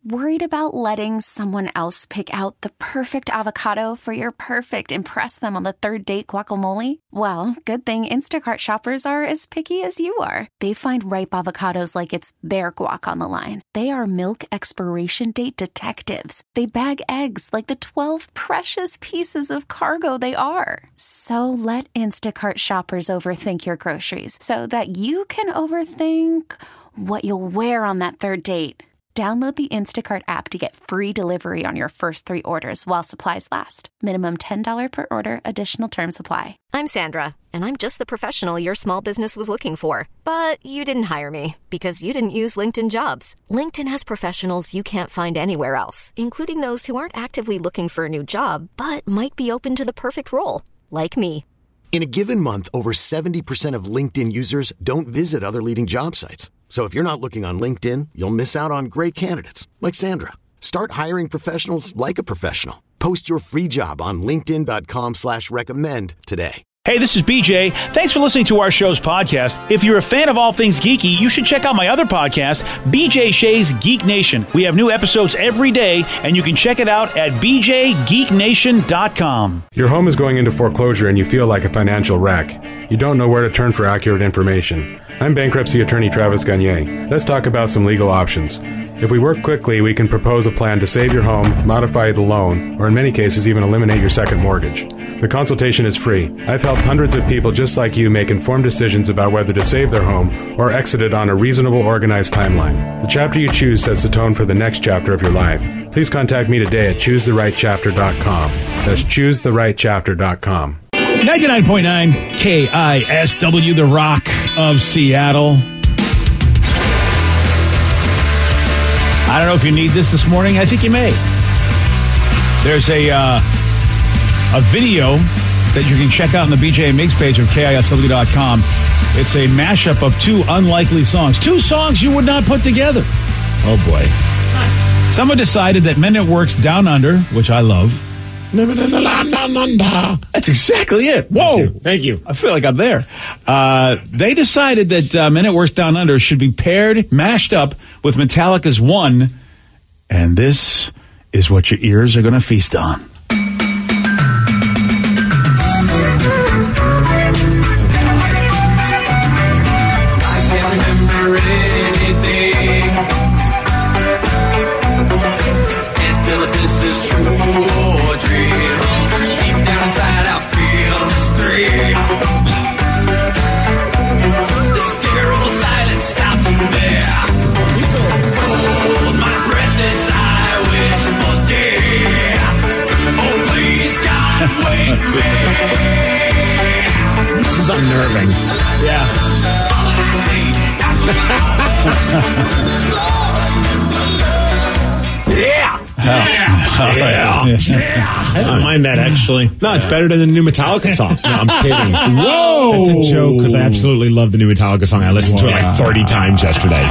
Worried about letting someone else pick out the perfect avocado for your perfect impress them on the third date guacamole? Well, good thing Instacart shoppers are as picky as you are. They find ripe avocados like it's their guac on the line. They are milk expiration date detectives. They bag eggs like the 12 precious pieces of cargo they are. So let Instacart shoppers overthink your groceries so that you can overthink what you'll wear on that third date. Download the Instacart app to get free delivery on your first 3 orders while supplies last. Minimum $10 per order. Additional terms apply. I'm Sandra, and I'm just the professional your small business was looking for. But you didn't hire me because you didn't use LinkedIn Jobs. LinkedIn has professionals you can't find anywhere else, including those who aren't actively looking for a new job, but might be open to the perfect role, like me. In a given month, over 70% of LinkedIn users don't visit other leading job sites. So if you're not looking on LinkedIn, you'll miss out on great candidates like Sandra. Start hiring professionals like a professional. Post your free job on linkedin.com/recommend today. Hey, this is BJ. Thanks for listening to our show's podcast. If you're a fan of all things geeky, you should check out my other podcast, BJ Shea's Geek Nation. We have new episodes every day, and you can check it out at bjgeeknation.com. Your home is going into foreclosure and you feel like a financial wreck. You don't know where to turn for accurate information. I'm bankruptcy attorney Travis Gagne. Let's talk about some legal options. If we work quickly, we can propose a plan to save your home, modify the loan, or in many cases even eliminate your second mortgage. The consultation is free. I've helped hundreds of people just like you make informed decisions about whether to save their home or exit it on a reasonable, organized timeline. The chapter you choose sets the tone for the next chapter of your life. Please contact me today at choosetherightchapter.com. That's choosetherightchapter.com. 99.9 KISW, the Rock of Seattle. I don't know if you need this morning. I think you may. There's a video that you can check out on the BJ and Migs page of KISW.com. It's a mashup of 2 unlikely songs. 2 songs you would not put together. Oh, boy. Someone decided that Men at Work's Down Under, which I love. Living in the land down under. That's exactly it. Whoa. Thank you. I feel like I'm there. They decided that Men at Work's Down Under should be mashed up with Metallica's One, and this is what your ears are going to feast on. This is unnerving. Yeah. Yeah. Yeah. I don't mind that, actually. No, it's better than the new Metallica song. No, I'm kidding. Whoa. That's a joke, because I absolutely love the new Metallica song. I listened to it like 30 times yesterday.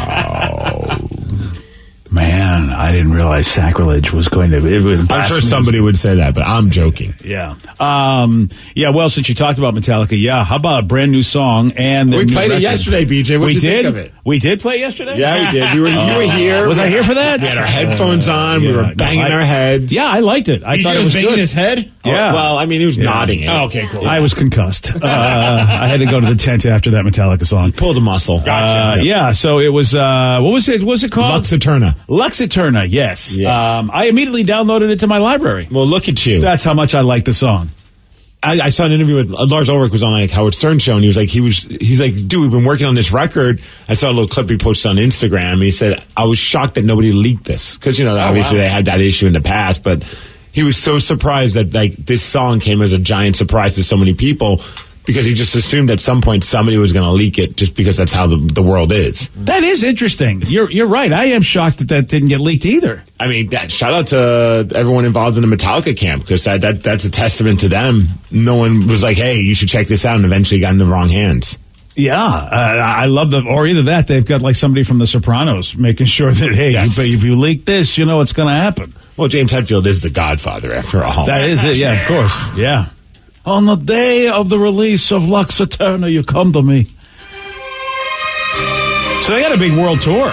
Man, I didn't realize sacrilege was going to be. I'm sure somebody would say that, but I'm joking. Yeah. Well, since you talked about Metallica, how about a brand new song? And we played it yesterday, BJ. What did you think of it? We did play it yesterday? Yeah, we did. You were here. Was I here for that? We had our headphones on. We were banging our heads. Yeah, I liked it. I thought it was banging good. his head? Yeah. Oh, well, I mean, he was nodding it. Oh, okay, cool. I was concussed. I had to go to the tent after that Metallica song. Pulled a muscle. Gotcha. So it was, what was it? What was it called? Lux Eterna. Lux Eterna, yes. I immediately downloaded it to my library. Well, look at you. That's how much I like the song. I saw an interview with Lars Ulrich was on like Howard Stern show, and he's like, dude, we've been working on this record. I saw a little clip he posted on Instagram. And he said, I was shocked that nobody leaked this because obviously they had that issue in the past, but he was so surprised that like this song came as a giant surprise to so many people because he just assumed at some point somebody was going to leak it just because that's how the world is. That is interesting. You're right. I am shocked that didn't get leaked either. I mean, shout out to everyone involved in the Metallica camp because that's a testament to them. No one was like, hey, you should check this out, and eventually got in the wrong hands. Yeah, I love or either that, they've got like somebody from The Sopranos making sure that, hey, Yes. if you leak this, you know what's going to happen. Well, James Hetfield is the Godfather after all. That is it, yeah, of course, yeah. On the day of the release of Lux Eterna, you come to me. So they got a big world tour.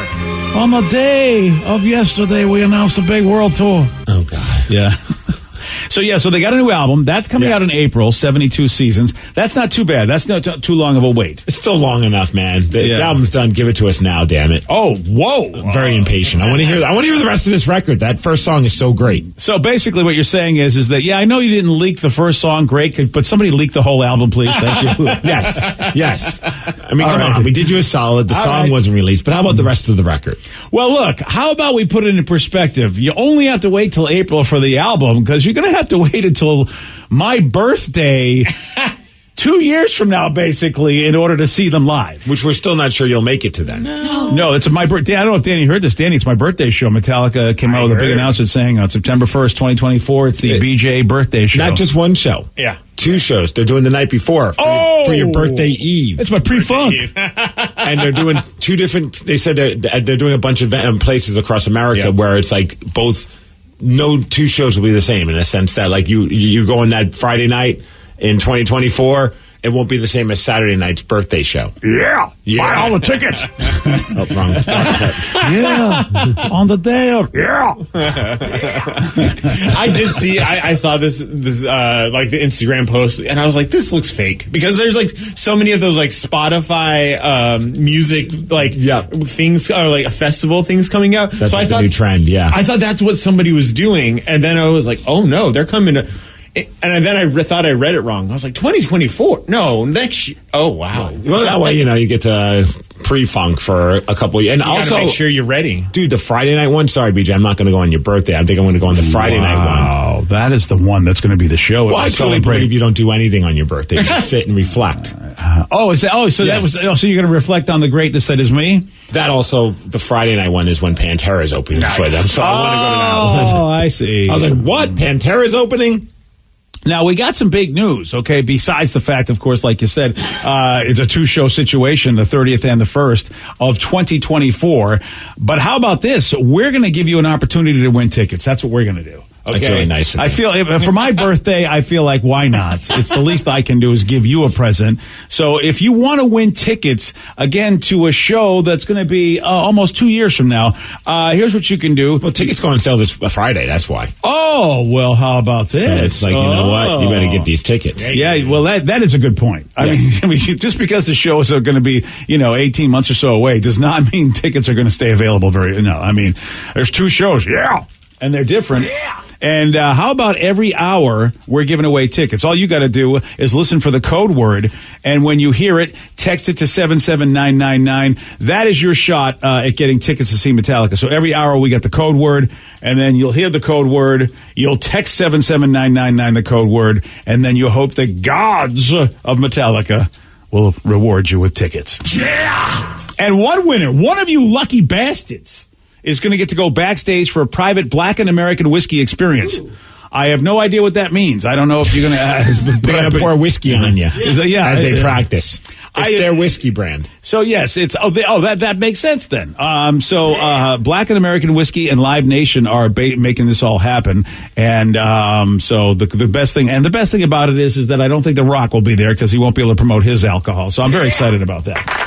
On the day of yesterday, we announced a big world tour. Oh, God. Yeah. So they got a new album. That's coming out in April, 72 seasons. That's not too bad. That's not too long of a wait. It's still long enough, man. The album's done. Give it to us now, damn it. Oh, whoa. I'm very impatient. I want to hear the rest of this record. That first song is so great. So basically what you're saying is that, I know you didn't leak the first song, great, but somebody leak the whole album, please. Thank you. Yes. I mean, come on. We did you a solid. The song wasn't released, but how about the rest of the record? Well, look, how about we put it in perspective? You only have to wait till April for the album because you're going to have to wait until my birthday 2 years from now, basically, in order to see them live. Which we're still not sure you'll make it to then. No, it's my birthday. I don't know if Danny heard this. Danny, it's my birthday show. Metallica came out with a big announcement saying on September 1st, 2024, it's the BJ birthday show. Not just one show. Yeah. 2 shows. They're doing the night before for your birthday eve. It's my pre-funk. And they're doing 2 different, they said they're doing a bunch of places across America where it's like no 2 shows will be the same in a sense that like you go on that Friday night in 2024, it won't be the same as Saturday night's birthday show. Yeah. Buy all the tickets. Oh, wrong. Yeah. On the day of. Yeah. I did see, I saw this like the Instagram post, and I was like, this looks fake. Because there's like so many of those like Spotify music like things, or like festival things coming out. That's so like I thought the new trend, I thought that's what somebody was doing, and then I was like, oh no, they're coming to. And then I thought I read it wrong. I was like, 2024? No, next year. Oh, wow. Well, that way, you get to pre-funk for a couple of years. And you also, make sure you're ready. Dude, the Friday night one, sorry, BJ, I'm not going to go on your birthday. I think I'm going to go on the Friday night one. Wow, that is the one that's going to be the show. Well, I totally believe you don't do anything on your birthday. You just sit and reflect. So you're going to reflect on the greatness that is me? That also, the Friday night one is when Pantera is opening for them. So I want to go to that one. Oh, I see. I was like, what? Pantera's opening? Now, we got some big news, okay, besides the fact, of course, like you said, it's a 2-show situation, the 30th and the 1st of 2024. But how about this? We're going to give you an opportunity to win tickets. That's what we're going to do. Okay. That's really nice. I feel for my birthday, I feel like why not? It's the least I can do is give you a present. So if you want to win tickets again to a show that's going to be almost 2 years from now, here's what you can do. Well, tickets go on sale this Friday. That's why. Oh well, how about this? So it's like you know what, you better get these tickets. Yeah, well that is a good point. I mean, just because the shows are going to be 18 months or so away does not mean tickets are going to stay available. I mean, there's 2 shows. Yeah. And they're different. Yeah. And how about every hour we're giving away tickets? All you got to do is listen for the code word, and when you hear it, text it to 77999. That is your shot at getting tickets to see Metallica. So every hour we get the code word, and then you'll hear the code word. You'll text 77999 the code word, and then you hope the gods of Metallica will reward you with tickets. Yeah! And one winner, one of you lucky bastards, is going to get to go backstage for a private Black and American whiskey experience. Ooh. I have no idea what that means. I don't know if you're going to pour whiskey on you. As they practice. It's their whiskey brand. So yes, it's that makes sense then. Black and American Whiskey and Live Nation are making this all happen, and so the best thing about it is that I don't think The Rock will be there because he won't be able to promote his alcohol. So I'm very excited about that.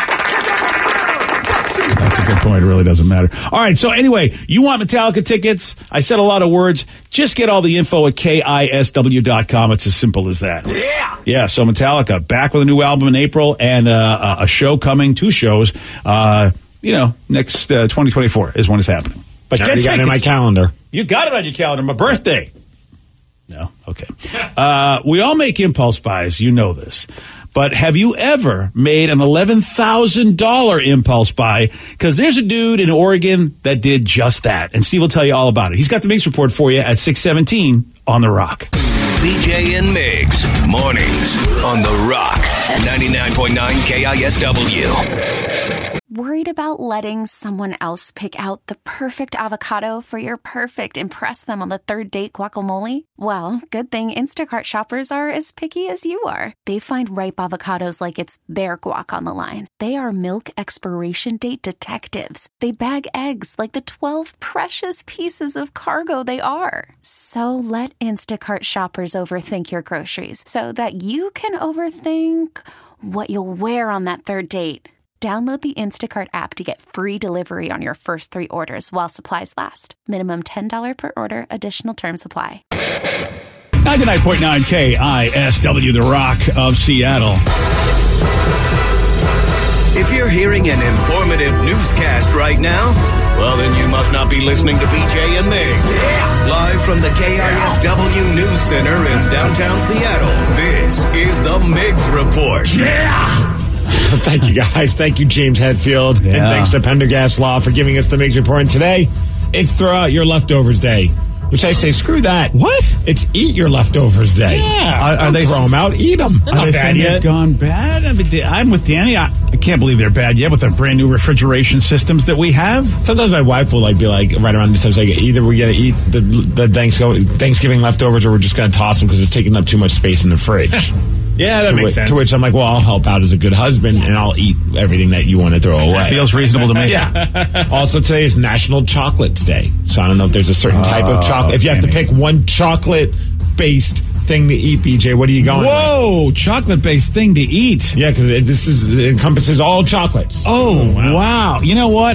That's a good point. It really doesn't matter. All right. So anyway, you want Metallica tickets? I said a lot of words. Just get all the info at KISW.com. It's as simple as that. Yeah. Yeah. So Metallica back with a new album in April and a show coming, 2 shows. Next 2024 is when it's happening. But I already got it in my calendar. You got it on your calendar. My birthday. No. Okay. We all make impulse buys. You know this. But have you ever made an $11,000 impulse buy? Because there's a dude in Oregon that did just that. And Steve will tell you all about it. He's got the Mix Report for you at 6:17 on The Rock. BJ and Migs, mornings on The Rock, 99.9 KISW. Worried about letting someone else pick out the perfect avocado for your perfect impress them on the 3rd date guacamole? Well, good thing Instacart shoppers are as picky as you are. They find ripe avocados like it's their guac on the line. They are milk expiration date detectives. They bag eggs like the 12 precious pieces of cargo they are. So let Instacart shoppers overthink your groceries so that you can overthink what you'll wear on that 3rd date. Download the Instacart app to get free delivery on your first 3 orders while supplies last. Minimum $10 per order. Additional terms apply. 99.9 KISW, The Rock of Seattle. If you're hearing an informative newscast right now, well, then you must not be listening to BJ and Migs. Yeah. Live from the KISW News Center in downtown Seattle, this is the Migs Report. Yeah! Thank you, guys. Thank you, James Hetfield. And thanks to Pendergast Law for giving us the Migs Report. And today, it's Throw Out Your Leftovers Day. Which I say, screw that. What? It's Eat Your Leftovers Day. Yeah. Are they throw them out? Eat them. Are they saying they've gone bad? I mean, I'm with Danny. I can't believe they're bad yet with the brand new refrigeration systems that we have. Sometimes my wife will be like, right around this time, like, either we're going to eat the Thanksgiving leftovers or we're just going to toss them because it's taking up too much space in the fridge. Yeah, that makes sense. To which I'm like, well, I'll help out as a good husband and I'll eat everything that you want to throw away. That feels reasonable to me. Yeah. Also, today is National Chocolates Day. So I don't know if there's a certain type of chocolate. If you have to pick one chocolate-based thing to eat, BJ, what are you going with? Chocolate-based thing to eat. Yeah, because it encompasses all chocolates. Oh, wow. You know what?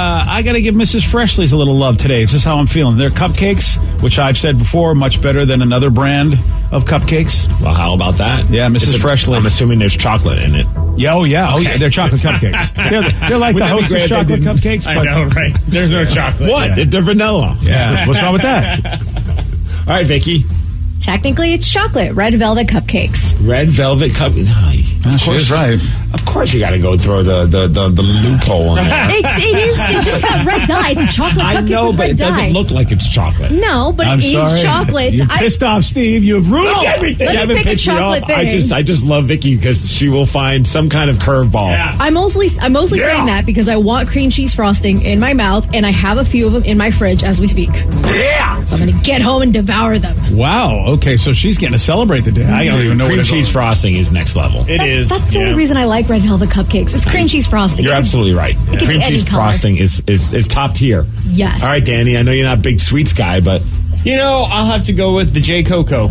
I got to give Mrs. Freshley's a little love today. This is how I'm feeling. Their cupcakes, which I've said before, much better than another brand of cupcakes. Well, how about that? Yeah, Mrs. Freshley. I'm assuming there's chocolate in it. Yeah, oh, yeah. They're chocolate cupcakes. They're like the Hostess chocolate cupcakes. I know, right? There's no chocolate. What? Yeah. They're vanilla. Yeah. What's wrong with that? All right, Vicky. Technically, it's chocolate. Red velvet cupcakes. Red velvet cupcakes. She was right. Of course, you got to go throw the loophole in there. It's just got red dye. It's a chocolate cupcake. I know, with but red it doesn't dye. look like it's chocolate. No, but I'm it sorry. is chocolate. You pissed off, Steve. You have ruined everything. Let me pick a chocolate thing. I just love Vicky because she will find some kind of curveball. Yeah. I'm mostly saying that because I want cream cheese frosting in my mouth, and I have a few of them in my fridge as we speak. Yeah. So I'm going to get home and devour them. Wow. Okay, so she's getting to celebrate the day. I don't even know Cream what cheese frosting is next level. It is. That's the only reason I like red velvet cupcakes. It's cream cheese frosting. You're absolutely right. could be Cream any cheese color. frosting is top tier. Yes. All right, Danny, I know you're not a big sweets guy, but... You know, I'll have to go with the J. Coco.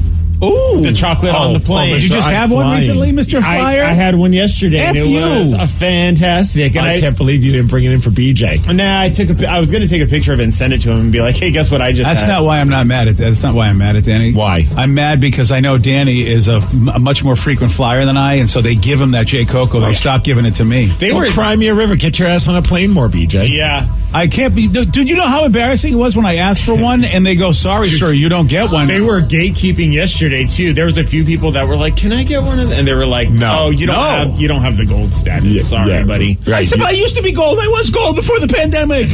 Ooh. The chocolate on the plane. Did you just have one recently, Mr. Flyer? I had one yesterday, and it was a fantastic. And I can't believe you didn't bring it in for BJ. Nah, I was going to take a picture of it and send it to him and be like, hey, guess what I just That's had? not why I'm not mad at that. That's not why I'm mad at Danny. Why? I'm mad because I know Danny is a much more frequent flyer than I, and so they give him that J. Coco. They stopped giving it to me. They were Crimea River. Get your ass on a plane more, BJ. Yeah. I can't be... Dude, you know how embarrassing it was when I asked for one, and they go, sorry, sir, you don't get one. They were gatekeeping yesterday, too. There was a few people that were like, can I get one of them? And they were like, no, you don't have the gold status. Sorry, buddy. Right. I said, I used to be gold. I was gold before the pandemic.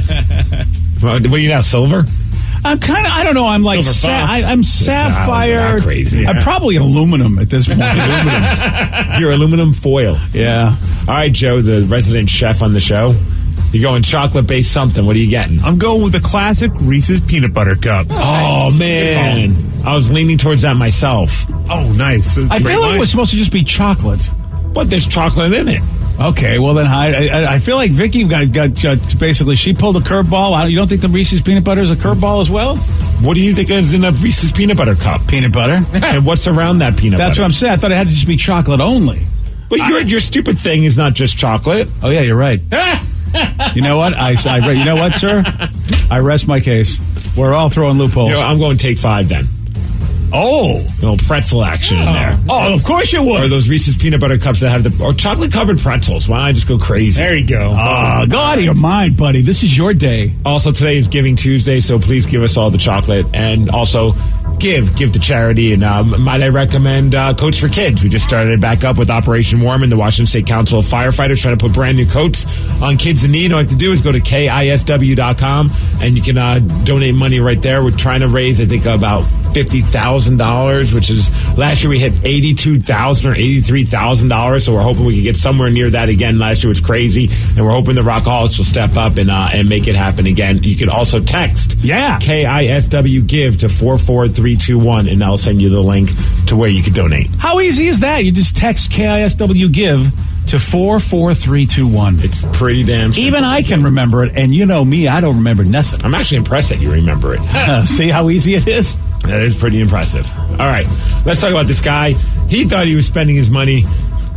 What are you now, silver? I'm kind of, I don't know, I'm like, I'm sapphire. Not crazy. I'm probably aluminum at this point. You're aluminum foil. Yeah. All right, Joe, the resident chef on the show. You going chocolate-based something. What are you getting? I'm going with the classic Reese's Peanut Butter Cup. Oh, man. I was leaning towards that myself. Oh, nice. I feel like it was supposed to just be chocolate. But there's chocolate in it. Okay, well then I feel like Vicky got basically, she pulled a curveball. You don't think the Reese's Peanut Butter is a curveball as well? What do you think is in a Reese's Peanut Butter Cup? Peanut butter. And what's around that peanut butter? That's what I'm saying. I thought it had to just be chocolate only. But your stupid thing is not just chocolate. Oh, yeah, you're right. You know what? You know what, sir? I rest my case. We're all throwing loopholes. I'm going to take 5 then. Oh, no pretzel action in there. Oh, of course you would. Or those Reese's Peanut Butter Cups that have or chocolate covered pretzels. Why don't I just go crazy? There you go. Go out of your mind, buddy. This is your day. Also, today is Giving Tuesday, so please give us all the chocolate and also give to charity. And might I recommend Coats for Kids? We just started it back up with Operation Warm and the Washington State Council of Firefighters trying to put brand new coats on kids in need. All you have to do is go to KISW.com and you can donate money right there. We're trying to raise, I think, about $50,000, which is last year we hit $82,000 or $83,000. So we're hoping we can get somewhere near that again. Last year was crazy, and we're hoping the Rockaholics will step up and make it happen again. You can also text KISW give to 44321, and that'll send you the link to where you can donate. How easy is that? You just text KISW give to 44321. It's pretty damn simple. Even I can remember it, and you know me, I don't remember nothing. I'm actually impressed that you remember it. See how easy it is? That is pretty impressive. All right, let's talk about this guy. He thought he was spending his money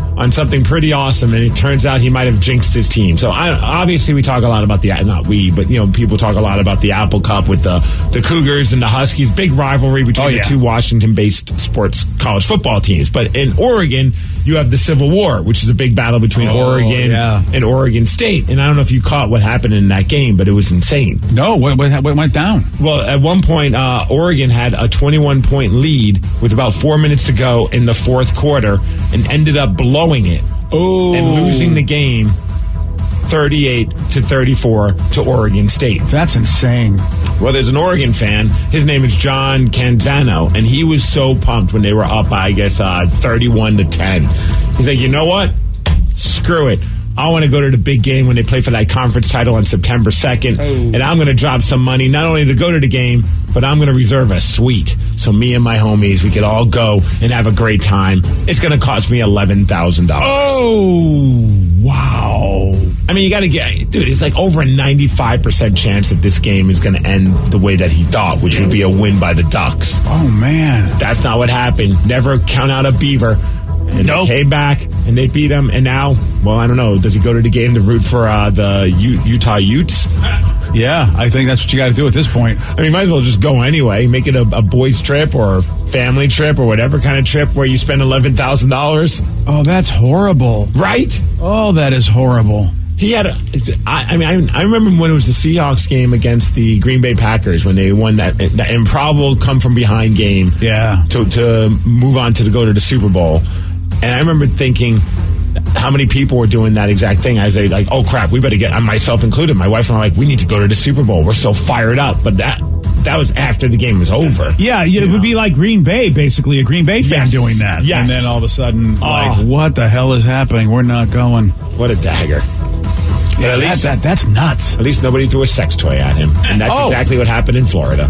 on something pretty awesome, and it turns out he might have jinxed his team. So obviously we talk a lot about people talk a lot about the Apple Cup with the Cougars and the Huskies. Big rivalry between the two Washington-based sports college football teams. But in Oregon, you have the Civil War, which is a big battle between Oregon and Oregon State. And I don't know if you caught what happened in that game, but it was insane. No, what went down? Well, at one point, Oregon had a 21-point lead with about 4 minutes to go in the fourth quarter and ended up blowing it and losing the game 38-34 to Oregon State. That's insane. Well, there's an Oregon fan. His name is John Canzano, and he was so pumped when they were up by, 31-10. He's like, you know what? Screw it. I want to go to the big game when they play for that conference title on September 2nd, and I'm going to drop some money not only to go to the game, but I'm going to reserve a suite so me and my homies, we could all go and have a great time. It's going to cost me $11,000. Oh, wow. I mean, you got to dude, it's like over a 95% chance that this game is going to end the way that he thought, which would be a win by the Ducks. Oh, man. That's not what happened. Never count out a Beaver. And they came back, and they beat him, and now, well, I don't know. Does he go to the game to root for the Utah Utes? Yeah, I think that's what you got to do at this point. I mean, might as well just go anyway. Make it a boys' trip or a family trip or whatever kind of trip where you spend $11,000. Oh, that's horrible. Right? Oh, that is horrible. He had I remember when it was the Seahawks game against the Green Bay Packers when they won that improbable come-from-behind game to move on to go to the Super Bowl. And I remember thinking how many people were doing that exact thing. I was like, oh, crap, we better get, myself included. My wife and I were like, we need to go to the Super Bowl. We're so fired up. But that was after the game was over. Yeah, it would be like Green Bay, basically, a Green Bay fan doing that. Yes. And then all of a sudden, what the hell is happening? We're not going. What a dagger. Yeah, that's nuts. At least nobody threw a sex toy at him. And that's exactly what happened in Florida.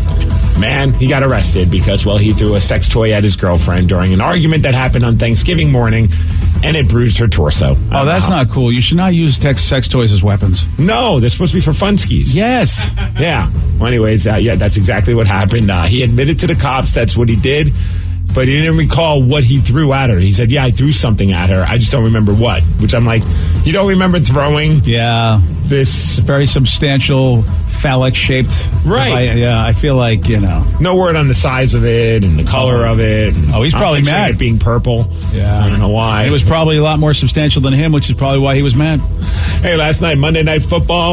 Man, he got arrested because, he threw a sex toy at his girlfriend during an argument that happened on Thanksgiving morning, and it bruised her torso. Oh, that's not cool. You should not use sex toys as weapons. No, they're supposed to be for funskies. Yes. Yeah. Well, anyways, that's exactly what happened. He admitted to the cops that's what he did, but he didn't recall what he threw at her. He said, I threw something at her. I just don't remember what, which I'm like, you don't remember throwing this very substantial phallic-shaped. Right. I feel like, no word on the size of it and the color of it. He's probably mad. It being purple. Yeah. I don't know why. It was probably a lot more substantial than him, which is probably why he was mad. Hey, last night, Monday Night Football.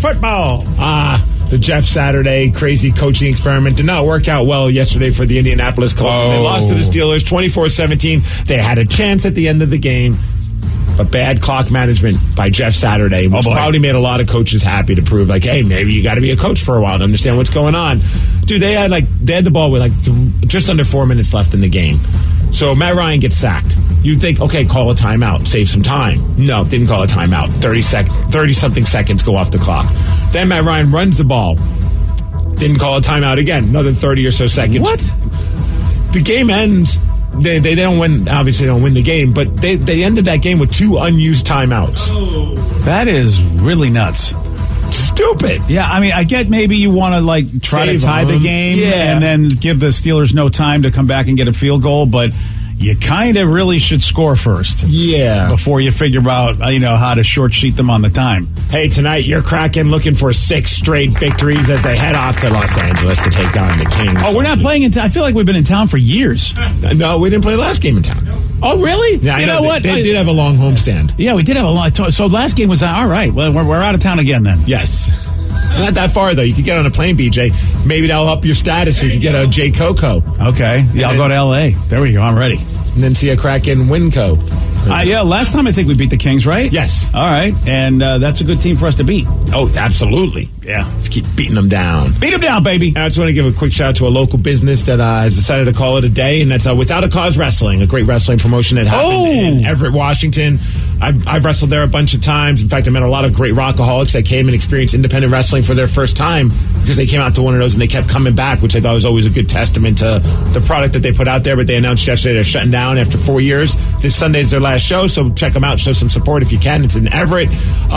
The Jeff Saturday crazy coaching experiment did not work out well yesterday for the Indianapolis Colts. They lost to the Steelers 24-17. They had a chance at the end of the game, but bad clock management by Jeff Saturday, which probably made a lot of coaches happy to prove, hey, maybe you got to be a coach for a while to understand what's going on. Dude, they had the ball with just under 4 minutes left in the game. So Matt Ryan gets sacked. You'd think, okay, call a timeout, save some time. No, didn't call a timeout. 30-something seconds go off the clock. Then Matt Ryan runs the ball. Didn't call a timeout again. Another 30 or so seconds. What? The game ends. They don't win. Obviously, they don't win the game, but they ended that game with 2 unused timeouts. That is really nuts. Stupid. Yeah, I mean, I get maybe you want to try to tie the game and then give the Steelers no time to come back and get a field goal, but you kind of really should score first. Yeah. Before you figure out, how to short sheet them on the time. Hey, tonight you're Kraken looking for 6 straight victories as they head off to Los Angeles to take on the Kings. Oh, we're not playing in town. I feel like we've been in town for years. No, we didn't play last game in town. Oh, really? Yeah, you know what? They did have a long homestand. Yeah, we did have a long. So last game was all right. Well, we're out of town again then. Yes. Not that far, though. You could get on a plane, BJ. Maybe that'll up your status so you can get a J. Coco. Okay. Yeah, I'll go to L.A. There we go. I'm ready. And then see a Kraken Winco. Last time I think we beat the Kings, right? Yes. All right. And that's a good team for us to beat. Oh, absolutely. Yeah. Let's keep beating them down. Beat them down, baby. I just want to give a quick shout out to a local business that has decided to call it a day, and that's Without a Cause Wrestling, a great wrestling promotion that happened in Everett, Washington. I've wrestled there a bunch of times. In fact, I met a lot of great rockaholics that came and experienced independent wrestling for their first time because they came out to one of those and they kept coming back, which I thought was always a good testament to the product that they put out there. But they announced yesterday they're shutting down after 4 years. This Sunday is their last show, so check them out. Show some support if you can. It's in Everett.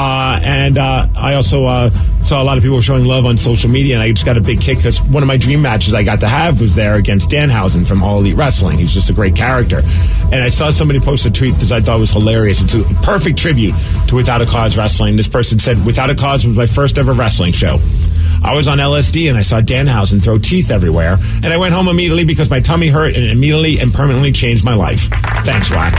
I also saw a lot of people showing love on social media, and I just got a big kick because one of my dream matches I got to have was there against Danhausen from All Elite Wrestling. He's just a great character. And I saw somebody post a tweet that I thought was hilarious. It's a perfect tribute to Without a Cause Wrestling. This person said, Without a Cause was my first ever wrestling show. I was on LSD and I saw Danhausen throw teeth everywhere, and I went home immediately because my tummy hurt, and it immediately and permanently changed my life. Thanks, Wack.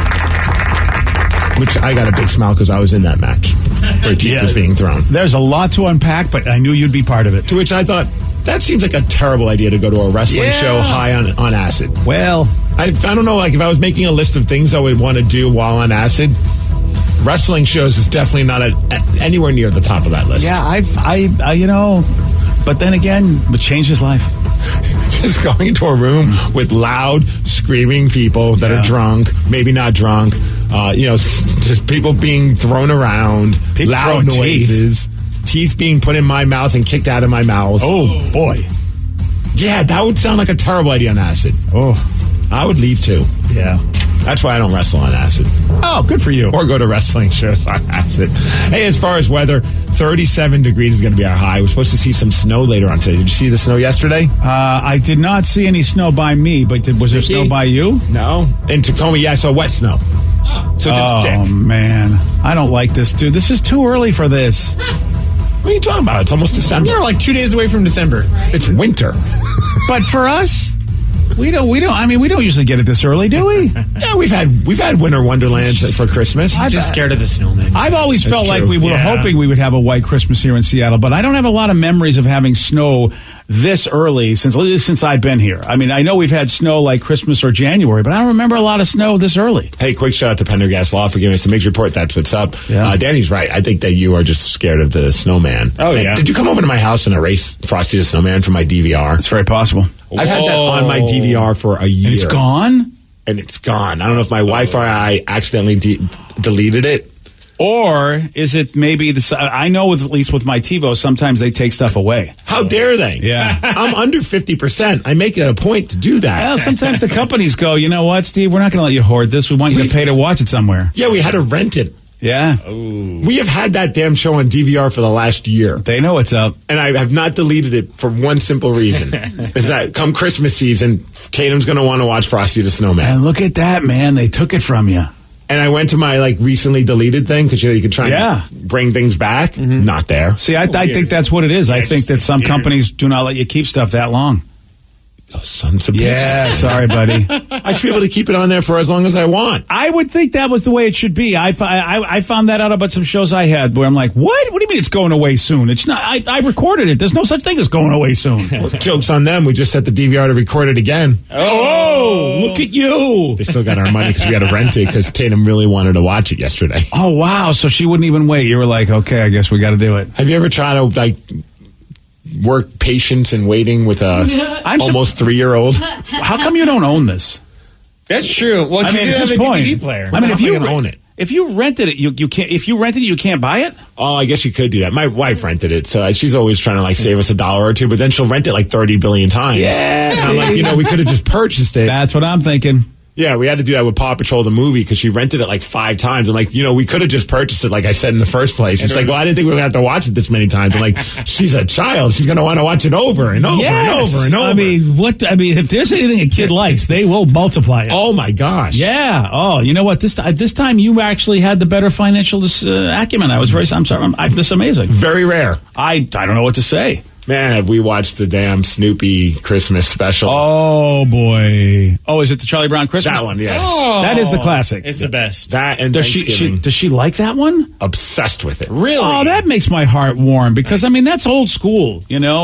Which I got a big smile because I was in that match where teeth was being thrown. There's a lot to unpack, but I knew you'd be part of it. To which I thought, that seems like a terrible idea to go to a wrestling show high on acid. Well, I don't know, like if I was making a list of things I would want to do while on acid, wrestling shows is definitely not anywhere near the top of that list. Yeah, I you know, but then again, it changed his life. Just going into a room with loud, screaming people that are drunk, maybe not drunk, just people being thrown around, people loud noises, teeth being put in my mouth and kicked out of my mouth. Oh, boy. Yeah, that would sound like a terrible idea on acid. Oh. I would leave too. Yeah. That's why I don't wrestle on acid. Oh, good for you. Or go to wrestling shows on acid. Hey, as far as weather, 37 degrees is going to be our high. We're supposed to see some snow later on today. Did you see the snow yesterday? I did not see any snow by me, but was there snow by you? No. In Tacoma, I saw wet snow. So it didn't stick. Oh, man. I don't like this, dude. This is too early for this. What are you talking about? It's almost December. You're like 2 days away from December. Right. It's winter. But for us, we don't usually get it this early, do we? Yeah, we've had winter wonderlands for Christmas. I'm just scared of the snowman. I've always felt like we were hoping we would have a white Christmas here in Seattle, but I don't have a lot of memories of having snow this early since I've been here. I mean, I know we've had snow like Christmas or January, but I don't remember a lot of snow this early. Hey, quick shout out to Pendergast Law for giving us the Migs Report. That's what's up. Yeah. Danny's right. I think that you are just scared of the snowman. Oh, yeah. Did you come over to my house and erase Frosty the Snowman from my DVR? It's very possible. I've had that on my DVR for a year. And it's gone? And it's gone. I don't know if my Wi-Fi accidentally deleted it. Or is it maybe I know at least with my TiVo, sometimes they take stuff away. How dare they? Yeah. I'm under 50%. I make it a point to do that. Well, sometimes the companies go, you know what, Steve, we're not going to let you hoard this. We want you to pay to watch it somewhere. Yeah, we had to rent it. Yeah. Ooh. We have had that damn show on DVR for the last year. They know what's up. And I have not deleted it for one simple reason. Is that come Christmas season, Tatum's going to want to watch Frosty the Snowman. And look at that, man. They took it from you. And I went to my recently deleted thing because you could try and bring things back. Mm-hmm. Not there. See, I think that's what it is. I think that some companies do not let you keep stuff that long. Those sons of bitches. Yeah, sorry, buddy. I should be able to keep it on there for as long as I want. I would think that was the way it should be. I found that out about some shows I had where I'm like, what? What do you mean it's going away soon? It's not. I recorded it. There's no such thing as going away soon. Well, joke's on them. We just set the DVR to record it again. Oh, look at you. They still got our money because we had to rent it because Tatum really wanted to watch it yesterday. Oh, wow. So she wouldn't even wait. You were like, okay, I guess we got to do it. Have you ever tried to, work patience and waiting with a almost 3-year-old? How come you don't own this? That's true. Well, because you have a DVD player. I mean, if you own it, if you rented it, you can't. If you rented it, you can't buy it. Oh, I guess you could do that. My wife rented it, so she's always trying to save us $1 or $2, but then she'll rent it 30 billion times. Yeah, and I'm like, we could have just purchased it. That's what I'm thinking. Yeah, we had to do that with Paw Patrol the movie because she rented it 5 times. I'm like, we could have just purchased it like I said in the first place. She's like, well, I didn't think we were going to have to watch it this many times. I'm like, she's a child. She's going to want to watch it over and over and over and over. I mean, if there's anything a kid likes, they will multiply it. Oh, my gosh. Yeah. Oh, you know what? This time you actually had the better financial acumen. I'm sorry. This is amazing. Very rare. I don't know what to say. Man, have we watched the damn Snoopy Christmas special? Oh, boy. Oh, is it the Charlie Brown Christmas? That one, yes. Oh, that is the classic. It's the best. That and does she like that one? Obsessed with it. Really? Oh, that makes my heart warm because, that's old school,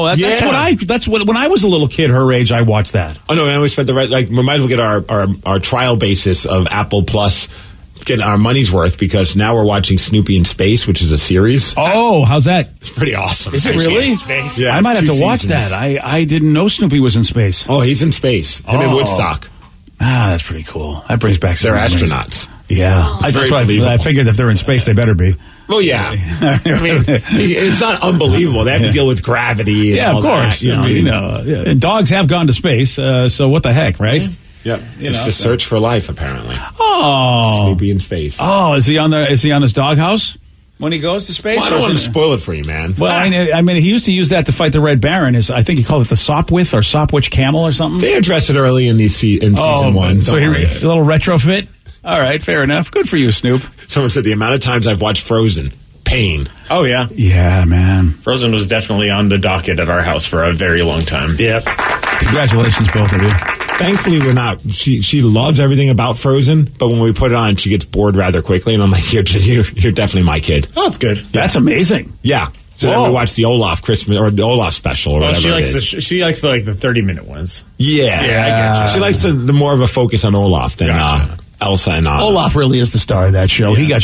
That's when I was a little kid her age, I watched that. Oh, no, and we spent we might as well get our trial basis of Apple Plus, get our money's worth because now we're watching Snoopy in Space, which is a series. Oh, how's that? It's pretty awesome. Is it really? Yeah, I might have to watch that. I didn't know Snoopy was in space. Oh, he's in space. Him in Woodstock. That's pretty cool. That brings back some They're memories. astronauts. Yeah. That's what I figured if they're in space, they better be. Well, yeah. I mean, it's not unbelievable. They have to deal with gravity. And of course. That, And dogs have gone to space, so what the heck, right? Yep. It's the search for life, apparently. Oh. Snoopy in space. Oh, is he on his doghouse when he goes to space? Well, I don't want to spoil it for you, man. Well, I mean, he used to use that to fight the Red Baron. I think he called it the Sopwith or Sopwich Camel or something. They addressed it early in season 1. So a little retrofit? All right, fair enough. Good for you, Snoop. Someone said the amount of times I've watched Frozen, pain. Oh, yeah. Yeah, man. Frozen was definitely on the docket at our house for a very long time. Yep. Congratulations, both of you. Thankfully, we're not. She loves everything about Frozen, but when we put it on, she gets bored rather quickly, and I'm like, you're definitely my kid. Oh, that's good. That's amazing. Yeah. So then we watch the Olaf Christmas or the Olaf special or whatever. She likes the 30-minute ones. Yeah, I get you. She likes the more of a focus on Olaf than Elsa and Anna. Olaf really is the star of that show. Yeah.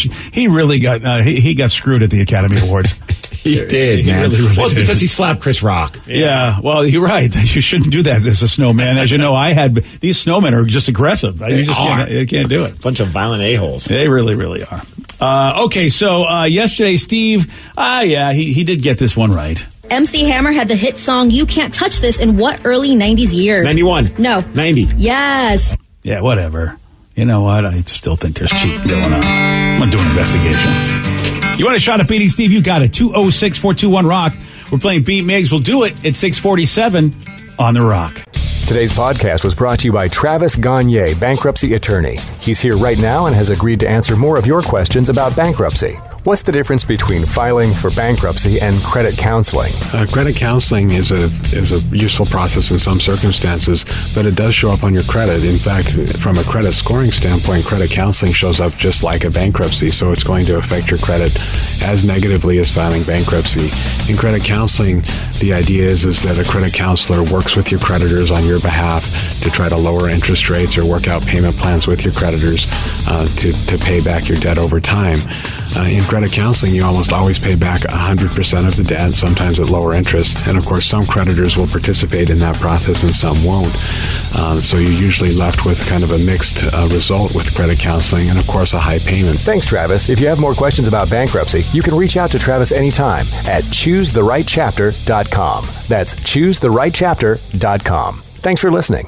He got screwed at the Academy Awards. He did, man. Really well, it's did. because he slapped Chris Rock. Yeah, well, you're right. You shouldn't do that as a snowman. As you know, these snowmen are just aggressive. You can't do it. Bunch of violent a-holes. They really, really are. Okay, so yesterday, Steve, he did get this one right. MC Hammer had the hit song You Can't Touch This in what early 90s year? 91. No. 90. Yes. Yeah, whatever. You know what? I still think there's cheating going on. I'm going to do an investigation. You want a shot at beating Steve? You got it. 206-421-ROCK. We're playing Beat Migs. We'll do it at 647 on The Rock. Today's podcast was brought to you by Travis Gagne, bankruptcy attorney. He's here right now and has agreed to answer more of your questions about bankruptcy. What's the difference between filing for bankruptcy and credit counseling? Credit counseling is a useful process in some circumstances, but it does show up on your credit. In fact, from a credit scoring standpoint, credit counseling shows up just like a bankruptcy, so it's going to affect your credit as negatively as filing bankruptcy. In credit counseling, the idea is that a credit counselor works with your creditors on your behalf to try to lower interest rates or work out payment plans with your creditors to pay back your debt over time. In credit counseling, you almost always pay back 100% of the debt, sometimes at lower interest. And of course, some creditors will participate in that process and some won't. So you're usually left with kind of a mixed result with credit counseling and, of course, a high payment. Thanks, Travis. If you have more questions about bankruptcy, you can reach out to Travis anytime at ChooseTheRightChapter.com. That's ChooseTheRightChapter.com. Thanks for listening.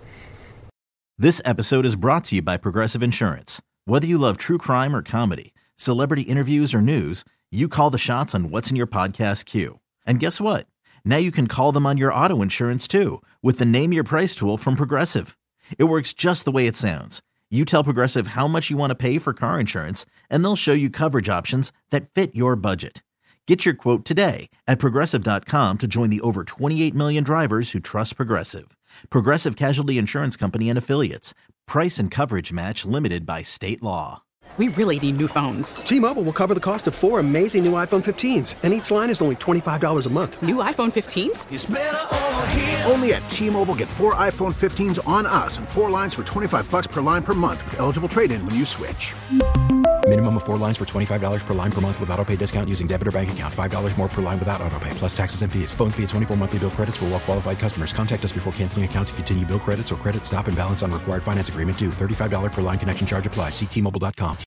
This episode is brought to you by Progressive Insurance. Whether you love true crime or comedy, celebrity interviews or news, you call the shots on what's in your podcast queue. And guess what? Now you can call them on your auto insurance too with the Name Your Price tool from Progressive. It works just the way it sounds. You tell Progressive how much you want to pay for car insurance, and they'll show you coverage options that fit your budget. Get your quote today at Progressive.com to join the over 28 million drivers who trust Progressive. Progressive Casualty Insurance Company and Affiliates. Price and coverage match limited by state law. We really need new phones. T-Mobile will cover the cost of 4 amazing new iPhone 15s, and each line is only $25 a month. New iPhone 15s? It's better over here. Only at T-Mobile, get 4 iPhone 15s on us and 4 lines for $25 per line per month with eligible trade-in when you switch. Minimum of 4 lines for $25 per line per month with autopay discount using debit or bank account. $5 more per line without autopay, plus taxes and fees. Phone fee at 24 monthly bill credits for well-qualified customers. Contact us before canceling account to continue bill credits or credit stop and balance on required finance agreement due. $35 per line connection charge applies. See T-Mobile.com.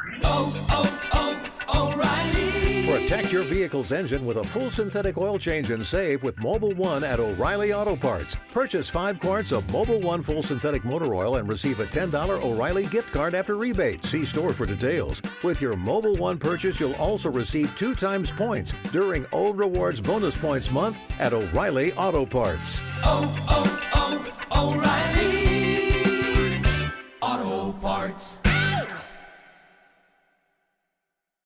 O'Reilly. Protect your vehicle's engine with a full synthetic oil change and save with Mobil 1 at O'Reilly Auto Parts. Purchase 5 quarts of Mobil 1 full synthetic motor oil and receive a $10 O'Reilly gift card after rebate. See store for details. With your Mobil 1 purchase, you'll also receive 2 times points during O Rewards Bonus Points Month at O'Reilly Auto Parts. O'Reilly Auto Parts.